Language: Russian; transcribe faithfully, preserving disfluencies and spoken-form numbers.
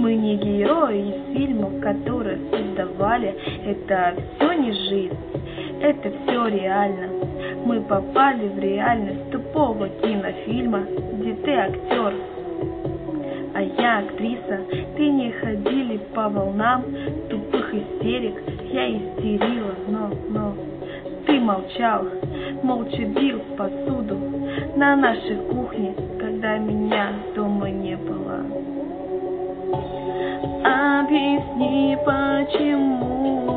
Мы не герои из фильмов, которые создавали. Это все не жизнь, это все реально. Мы попали в реальность тупого кинофильма, где ты актер, а я актриса. Ты не ходили по волнам тупых истерик. Я истерила, но, но ты молчал, молча бил посуду на нашей кухне, когда меня дома не было. Объясни, почему